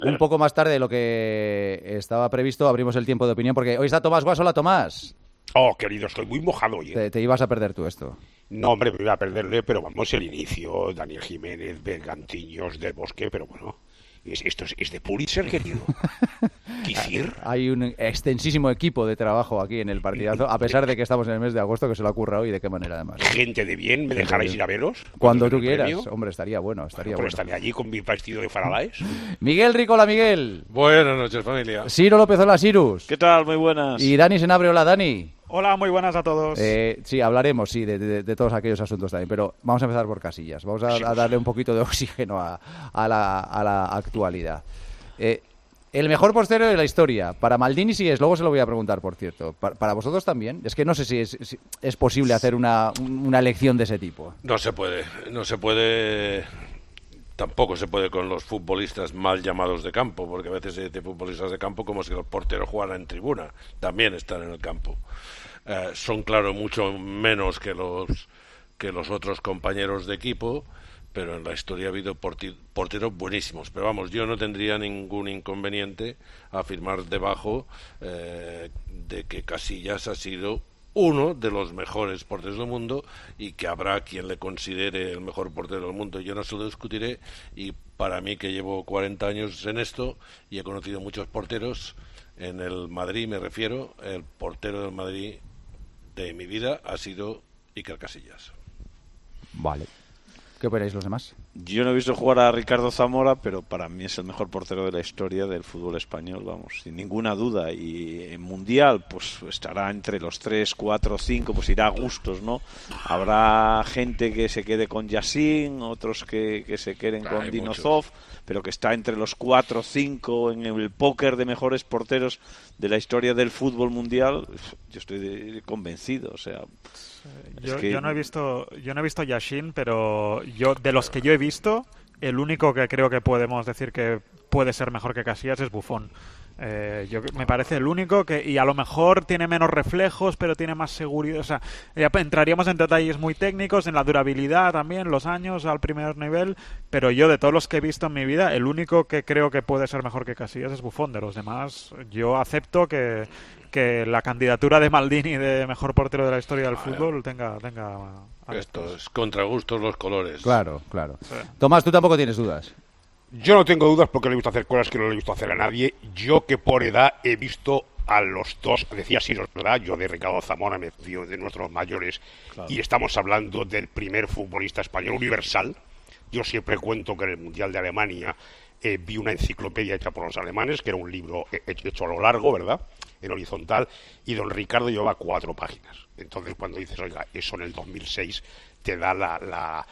un poco más tarde de lo que estaba previsto, abrimos el tiempo de opinión, porque hoy está Tomás Guas. Hola, Tomás. Oh, querido, estoy muy mojado hoy. Te ibas a perder tú esto. No, hombre, me iba a perderle, pero vamos, el inicio, Daniel Jiménez, Bergantiños, Del Bosque, pero bueno, esto es de Pulitzer, querido. ¿Qué decir? Hay un extensísimo equipo de trabajo aquí en el partidazo, a pesar de que estamos en el mes de agosto, que se lo ha currado y de qué manera además. Gente de bien, ¿me dejaréis ir a veros? Cuando tú quieras, hombre, estaría bueno. Estaré allí con mi vestido de Faralaes. Miguel Rico, hola Miguel. Buenas noches, familia. Ciro López, hola Cyrus. ¿Qué tal? Muy buenas. Y Dani Senabre, hola Dani. Hola, muy buenas a todos. Sí, hablaremos de todos aquellos asuntos también, pero vamos a empezar por Casillas. Vamos a darle un poquito de oxígeno a la actualidad. El mejor portero de la historia. Para Maldini sí es, luego se lo voy a preguntar, por cierto. ¿Para vosotros también? Es que no sé si es posible hacer una elección de ese tipo. No se puede. Tampoco se puede con los futbolistas mal llamados de campo, porque a veces se dice futbolistas de campo como si los porteros jugaran en tribuna. También están en el campo. Son, claro, mucho menos que los otros compañeros de equipo, pero en la historia ha habido porteros buenísimos. Pero vamos, yo no tendría ningún inconveniente a afirmar debajo de que Casillas ha sido uno de los mejores porteros del mundo y que habrá quien le considere el mejor portero del mundo. Yo no se lo discutiré, y para mí, que llevo 40 años en esto y he conocido muchos porteros, en el Madrid me refiero, el portero del Madrid de mi vida ha sido Iker Casillas. Vale. ¿Qué opináis los demás? Yo no he visto jugar a Ricardo Zamora, pero para mí es el mejor portero de la historia del fútbol español, vamos, sin ninguna duda. Y en Mundial, pues estará entre los 3, 4, 5, pues irá a gustos, ¿no? Habrá gente que se quede con Yassin, otros que se queden con Dinozov, pero que está entre los 4, 5 en el póker de mejores porteros de la historia del fútbol mundial. Yo estoy convencido, o sea... Yo no he visto Yashin, pero de los que yo he visto, el único que creo que podemos decir que puede ser mejor que Casillas es Buffon. Me parece el único y a lo mejor tiene menos reflejos, pero tiene más seguridad. O sea, ya entraríamos en detalles muy técnicos, en la durabilidad también, los años al primer nivel, pero yo, de todos los que he visto en mi vida, el único que creo que puede ser mejor que Casillas es Buffon. De los demás, yo acepto que la candidatura de Maldini de mejor portero de la historia del fútbol tenga esto es contra gustos los colores. Claro. Sí. Tomás, tú tampoco tienes dudas. Yo no tengo dudas, porque le he visto hacer cosas que no le he visto hacer a nadie. Yo, que por edad he visto a los dos, decía Ciro, ¿verdad? Yo de Ricardo Zamora me fío de nuestros mayores, claro. Y estamos hablando del primer futbolista español universal. Yo siempre cuento que en el Mundial de Alemania vi una enciclopedia hecha por los alemanes, que era un libro hecho a lo largo, ¿verdad?, en horizontal, y don Ricardo llevaba 4 páginas. Entonces, cuando dices, oiga, eso en el 2006, te da la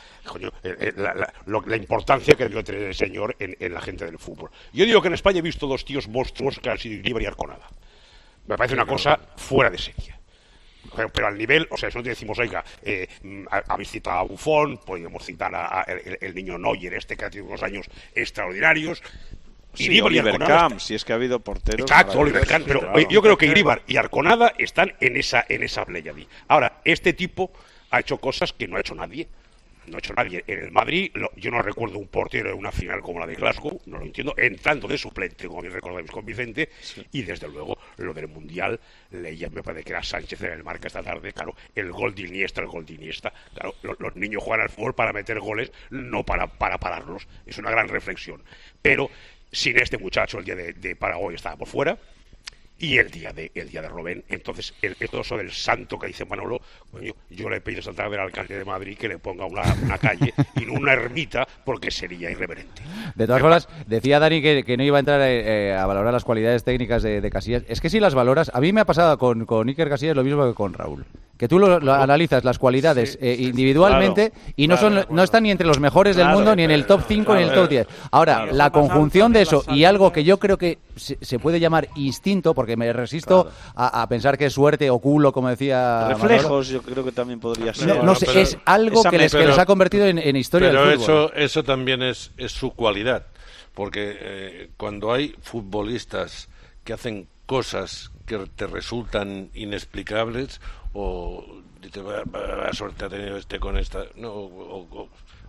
importancia que debió tener el señor en la gente del fútbol. Yo digo que en España he visto 2 tíos monstruos, que han sido Iríbar y Arconada. Me parece una cosa fuera de serie. Pero al nivel, o sea, si no te decimos, oiga, habéis citado a Buffon, podríamos citar a el niño Neuer, que ha tenido unos años extraordinarios. Sí, Oliver Kahn, si es que ha habido porteros. Exacto, Oliver Kahn, pero claro, yo creo que Iríbar y Arconada están en esa pléyade. Ahora, este tipo ha hecho cosas que no ha hecho nadie. No ha hecho nadie en el Madrid. Yo no recuerdo un portero en una final como la de Glasgow, no lo entiendo, entrando de suplente, como bien recordáis con Vicente, sí. Y desde luego lo del Mundial, leía, me parece que era Sánchez en el Marca esta tarde, claro, el gol de Iniesta, claro, los niños juegan al fútbol para meter goles, no para pararlos, es una gran reflexión, pero sin este muchacho el día de Paraguay estaba por fuera. Y el día de Robben, entonces el eso del santo que dice Manolo, yo le he pedido esta tarde al alcalde de Madrid que le ponga una calle y no una ermita, porque sería irreverente. De todas formas, decía Dani que no iba a entrar a valorar las cualidades técnicas de Casillas. Es que si las valoras, a mí me ha pasado con Iker Casillas lo mismo que con Raúl. Que tú lo analizas las cualidades individualmente, claro, y no están ni entre los mejores del mundo, ni en el top 5 ni en el top 10. Ahora, la conjunción de eso y algo que yo creo que se puede llamar instinto, porque me resisto a pensar que es suerte o culo, como decía reflejos, Manolo. Yo creo que también podría ser. No sé, es algo que les ha convertido en historia del fútbol. Pero eso también es su cualidad, porque cuando hay futbolistas que hacen cosas que te resultan inexplicables, o dices, la suerte ha tenido con esta, no, o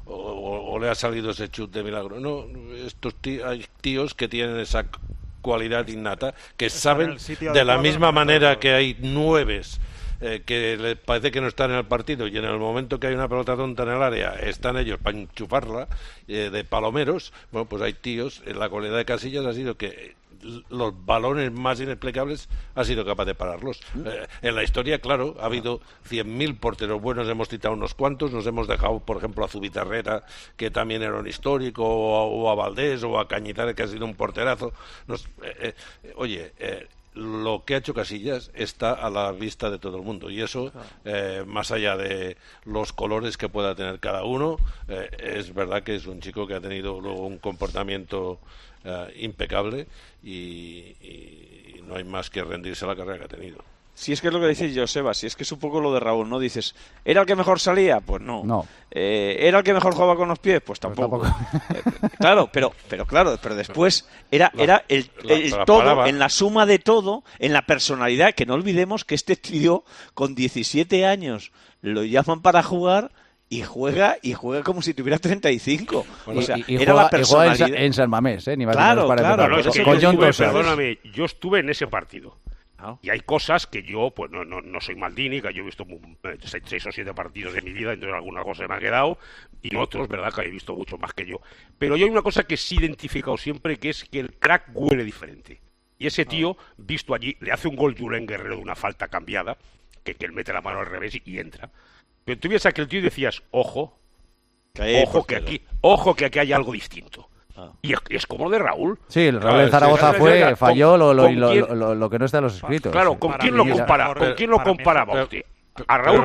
o le ha salido ese chut de milagro. No, hay tíos que tienen esa cualidad innata, que saben de la misma manera que hay nueves que les parece que no están en el partido y en el momento que hay una pelota tonta en el área están ellos para enchufarla, de palomeros. Bueno, pues hay tíos, la cualidad de Casillas ha sido que los balones más inexplicables ha sido capaz de pararlos. En la historia, claro, ha habido 100.000 porteros buenos, hemos citado unos cuantos, nos hemos dejado, por ejemplo, a Zubizarreta, que también era un histórico, o a Valdés, o a Cañizares, que ha sido un porterazo. Lo que ha hecho Casillas está a la vista de todo el mundo, y eso, más allá de los colores que pueda tener cada uno, es verdad que es un chico que ha tenido luego un comportamiento impecable, y no hay más que rendirse a la carrera que ha tenido. Si es que es lo que dice Joseba, si es que es un poco lo de Raúl, ¿no? Dices, ¿era el que mejor salía? Pues no. ¿Era el que mejor jugaba con los pies? Pues tampoco. Claro, pero después era el todo, en la suma de todo, en la personalidad, que no olvidemos que este tío con 17 años lo llaman para jugar y juega como si tuviera 35. Bueno, o sea, era la personalidad. Y juega en San Mamés, ni más claro. Perdóname, yo estuve en ese partido. Y hay cosas que yo, pues no soy Maldini, que yo he visto 6 o 7 partidos de mi vida, entonces alguna cosa me ha quedado, y otros, verdad, que he visto mucho más que yo. Pero yo hay una cosa que sí he identificado siempre, que es que el crack huele diferente. Y ese tío, visto allí, le hace un gol Julen Guerrero de una falta cambiada, que él mete la mano al revés y entra. Pero tú ves a aquel tío y decías, ojo que aquí hay algo distinto. Y es como lo de Raúl. Sí, el Raúl de Zaragoza falló lo que no está en los escritos. Claro, ¿con quién lo compara? ¿Con quién lo comparaba usted? A Raúl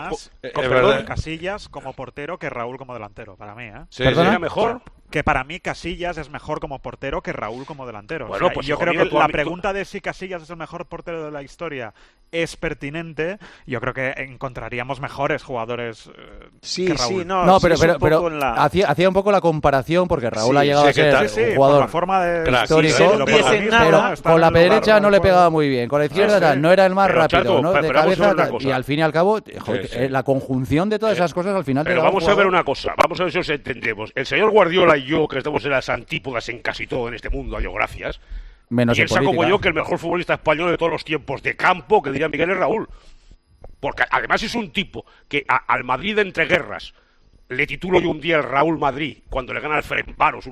con Casillas como portero que Raúl como delantero, para mí, ¿Sería mejor? Que para mí Casillas es mejor como portero que Raúl como delantero. Bueno, pues yo creo que la pregunta de si Casillas es el mejor portero de la historia es pertinente. Yo creo que encontraríamos mejores jugadores que Raúl. Pero hacía un poco la comparación, porque Raúl ha llegado a ser un jugador histórico, pero con la derecha no le pegaba muy bien, con la izquierda no era el más rápido, ¿no? De cabeza, y al fin y al cabo, la conjunción de todas esas cosas al final. Pero vamos a ver una cosa, vamos a ver si os entendemos. El señor Guardiola y yo, que estamos en las antípodas en casi todo en este mundo, a Dios gracias, piensa como yo que el mejor futbolista español de todos los tiempos de campo, que diría Miguel, es Raúl. Porque además es un tipo que al Madrid entre guerras le titulo yo un día el Raúl Madrid, cuando le gana al Ferencváros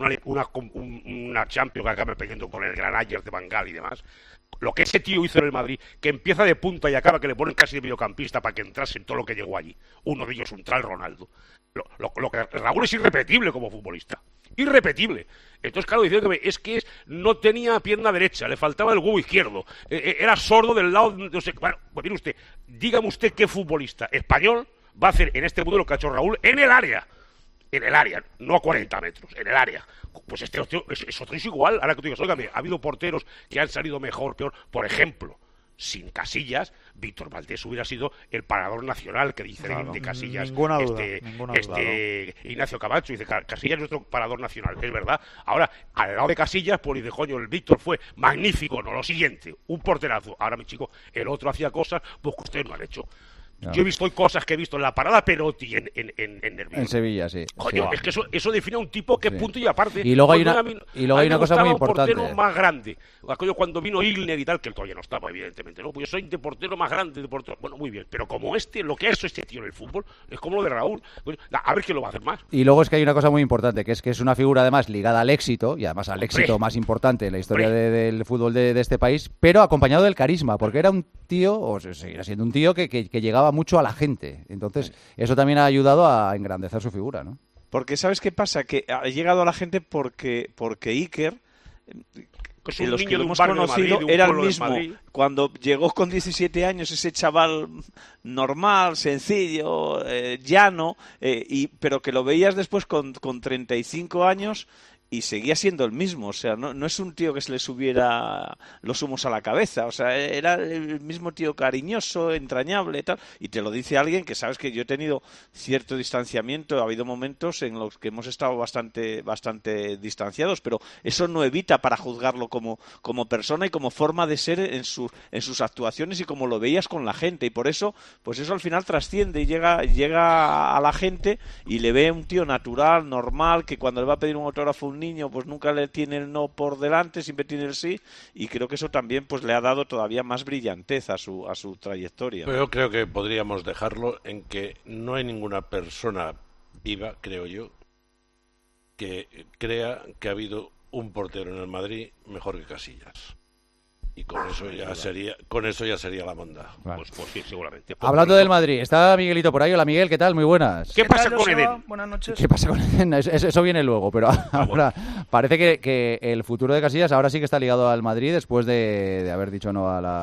una Champions que acaba perdiendo con el gran Ajax de Bangal y demás. Lo que ese tío hizo en el Madrid, que empieza de punta y acaba que le ponen casi de mediocampista para que entrase en todo lo que llegó allí. Uno de ellos un tal Ronaldo. Lo que Raúl es irrepetible como futbolista. Irrepetible. Entonces, claro, diciendo que no tenía pierna derecha, le faltaba el huevo izquierdo, era sordo del lado, no sé. Bueno, pues mire usted, dígame usted qué futbolista español va a hacer en este mundo lo que ha hecho Raúl en el área, no a 40 metros, en el área. Pues este otro es igual. Ahora que tú digas, óigame, ha habido porteros que han salido mejor, peor. Por ejemplo, sin Casillas, Víctor Valdés hubiera sido el parador nacional, que dice de Casillas. Ninguna duda. Ignacio Camacho dice, Casillas es nuestro parador nacional, es verdad. Ahora, al lado de Casillas, pues dice, coño, el Víctor fue magnífico, no lo siguiente, un porterazo. Ahora, mi chico, el otro hacía cosas pues que ustedes no han hecho. No. Yo he visto cosas que he visto en la parada Perotti en Nervión. En Sevilla, sí. Coño, es que eso define a un tipo que punto y aparte. Y luego hay una cosa muy importante. Un portero más grande. Cuando vino Ilner y tal, que él todavía no estaba, evidentemente, ¿no? Pues yo soy de portero más grande, de portero. Bueno, muy bien. Pero como lo que ha hecho este tío en el fútbol, es como lo de Raúl. A ver quién lo va a hacer más. Y luego es que hay una cosa muy importante, que es una figura además ligada al éxito, y además al éxito más importante en la historia del fútbol de este país, pero acompañado del carisma, porque era un tío, o seguirá siendo un tío, que llegaba mucho a la gente. Entonces, eso también ha ayudado a engrandecer su figura, ¿no? Porque ¿sabes qué pasa? Que ha llegado a la gente porque Iker, los que lo hemos conocido, era el mismo. Cuando llegó con 17 años, ese chaval normal, sencillo, llano, pero que lo veías después con 35 años y seguía siendo el mismo. O sea, no es un tío que se le subiera los humos a la cabeza. O sea, era el mismo tío cariñoso, entrañable y tal. Y te lo dice alguien que sabes que yo he tenido cierto distanciamiento. Ha habido momentos en los que hemos estado bastante distanciados, pero eso no evita para juzgarlo como persona y como forma de ser en sus actuaciones y como lo veías con la gente. Y por eso, pues eso al final trasciende y llega a la gente y le ve un tío natural, normal, que cuando le va a pedir un autógrafo a un niño, pues nunca le tiene el no por delante, siempre tiene el sí, y creo que eso también pues le ha dado todavía más brillantez a su trayectoria. Pero yo creo que podríamos dejarlo en que no hay ninguna persona viva, creo yo, que crea que ha habido un portero en el Madrid mejor que Casillas. Y con eso ya sería la bondad. Pues sí, seguramente. Hablando del Madrid, está Miguelito por ahí. Hola Miguel, ¿qué tal? Muy buenas. ¿Qué pasa con Eden? Buenas noches. ¿Qué pasa con Eden? Eso viene luego, pero ahora parece que el futuro de Casillas ahora sí que está ligado al Madrid después de haber dicho no a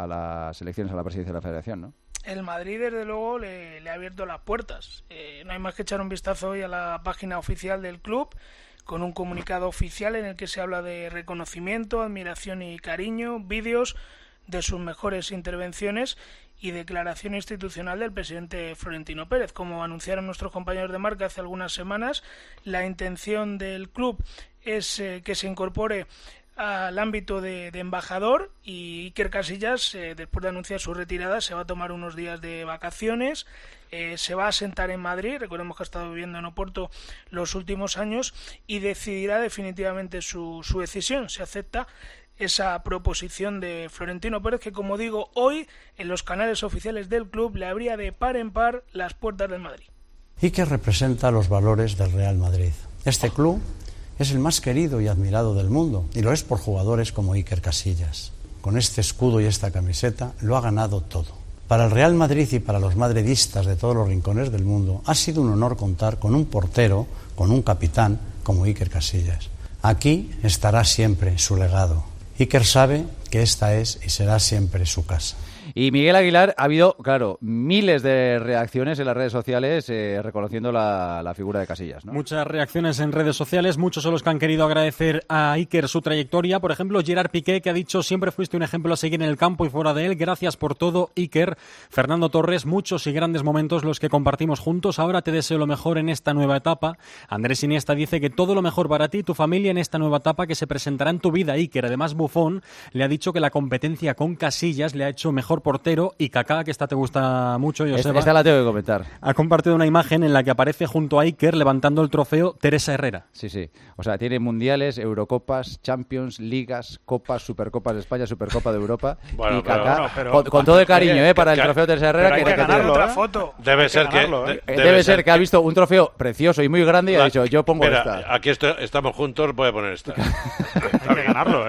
las elecciones a la presidencia de la Federación, ¿no? El Madrid, desde luego, le ha abierto las puertas. No hay más que echar un vistazo hoy a la página oficial del club, con un comunicado oficial en el que se habla de reconocimiento, admiración y cariño, vídeos de sus mejores intervenciones y declaración institucional del presidente Florentino Pérez. Como anunciaron nuestros compañeros de Marca hace algunas semanas, la intención del club es que se incorpore al ámbito de embajador, y Iker Casillas, después de anunciar su retirada, se va a tomar unos días de vacaciones, se va a asentar en Madrid, recordemos que ha estado viviendo en Oporto los últimos años, y decidirá definitivamente su decisión, si acepta esa proposición de Florentino Pérez, que, como digo, hoy en los canales oficiales del club le abría de par en par las puertas del Madrid. Iker representa los valores del Real Madrid. Este club es el más querido y admirado del mundo, y lo es por jugadores como Iker Casillas. Con este escudo y esta camiseta lo ha ganado todo. Para el Real Madrid y para los madridistas de todos los rincones del mundo ha sido un honor contar con un portero, con un capitán como Iker Casillas. Aquí estará siempre su legado. Iker sabe que esta es y será siempre su casa. Y Miguel Aguilar, ha habido, claro, miles de reacciones en las redes sociales reconociendo la figura de Casillas, ¿no? Muchas reacciones en redes sociales, muchos son los que han querido agradecer a Iker su trayectoria. Por ejemplo, Gerard Piqué, que ha dicho: siempre fuiste un ejemplo a seguir en el campo y fuera de él, gracias por todo, Iker. Fernando Torres: muchos y grandes momentos los que compartimos juntos, ahora te deseo lo mejor en esta nueva etapa. Andrés Iniesta dice que todo lo mejor para ti y tu familia en esta nueva etapa que se presentará en tu vida, Iker. Además, Buffon le ha dicho que la competencia con Casillas le ha hecho mejor portero, y Kaká, que esta te gusta mucho, Joseba, esta la tengo que comentar. Ha compartido una imagen en la que aparece junto a Iker levantando el trofeo Teresa Herrera. Sí. O sea, tiene mundiales, Eurocopas, Champions, Ligas, Copas, Supercopas de España, Supercopa de Europa. Bueno, y Kaká, pero con todo el cariño para el trofeo Teresa Herrera. Hay que ganarlo, otra foto. Debe ser que ha visto un trofeo precioso y muy grande y ha dicho: yo pongo esta. Aquí estamos juntos, voy a poner esta. Hay que ganarlo,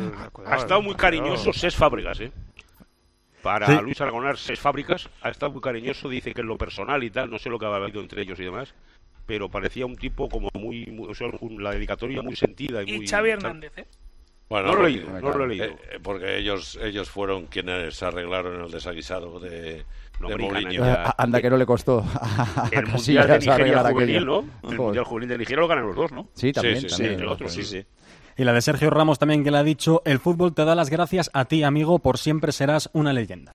Ha estado muy cariñoso Cesc Fábregas, Para Luis Aragonés, Cesc Fábregas ha estado muy cariñoso, dice que en lo personal y tal, no sé lo que ha habido entre ellos y demás, pero parecía un tipo como muy o sea, la dedicatoria muy sentida. Y muy, Xavi Hernández, Bueno, no lo he leído. Porque ellos fueron quienes arreglaron el desaguisado de Mourinho. Anda, que no le costó el Mundial de Nigeria juvenil, ¿no? El Mundial juvenil de Nigeria lo ganan los dos, ¿no? Sí, también. El otro, sí. Y la de Sergio Ramos también, que le ha dicho: el fútbol te da las gracias a ti, amigo, por siempre serás una leyenda.